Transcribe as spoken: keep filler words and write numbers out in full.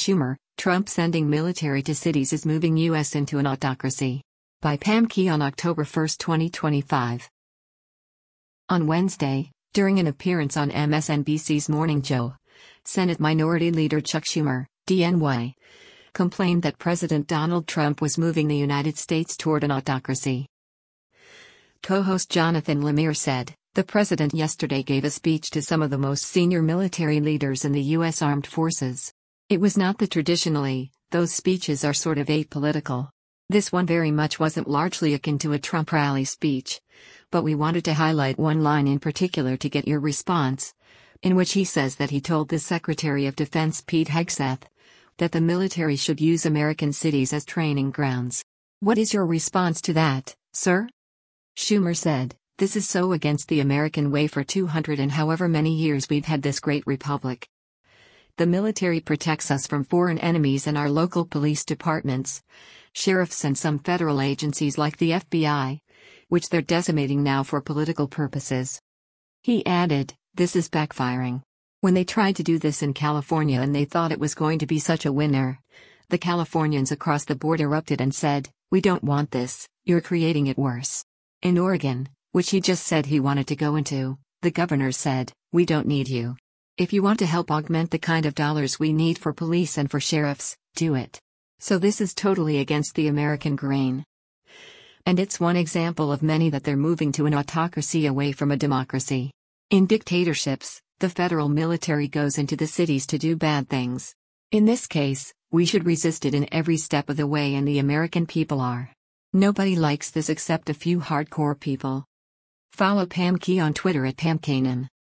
Schumer, Trump sending military to cities is moving U S into an autocracy. By Pam Key on October first, twenty twenty-five. On Wednesday, during an appearance on M S N B C's Morning Joe, Senate Minority Leader Chuck Schumer, D N Y, complained that President Donald Trump was moving the United States toward an autocracy. Co-host Jonathan Lemire said, "The president yesterday gave a speech to some of the most senior military leaders in the U S Armed Forces. It was not the traditionally, those speeches are sort of apolitical. This one very much wasn't largely akin to a Trump rally speech. But we wanted to highlight one line in particular to get your response, in which he says that he told the Secretary of Defense Pete Hegseth that the military should use American cities as training grounds. What is your response to that, sir?" Schumer said, "This is so against the American way. For two hundred and however many years we've had this great republic. The military protects us from foreign enemies, and our local police departments, sheriffs, and some federal agencies like the F B I, which they're decimating now for political purposes." He added, "This is backfiring. When they tried to do this in California and they thought it was going to be such a winner, the Californians across the board erupted and said, 'We don't want this, you're creating it worse.' In Oregon, which he just said he wanted to go into, the governor said, 'We don't need you. If you want to help augment the kind of dollars we need for police and for sheriffs, do it.' So this is totally against the American grain. And it's one example of many that they're moving to an autocracy away from a democracy. In dictatorships, the federal military goes into the cities to do bad things. In this case, we should resist it in every step of the way, and the American people are. Nobody likes this except a few hardcore people." Follow Pam Key on Twitter at Pam Kanan.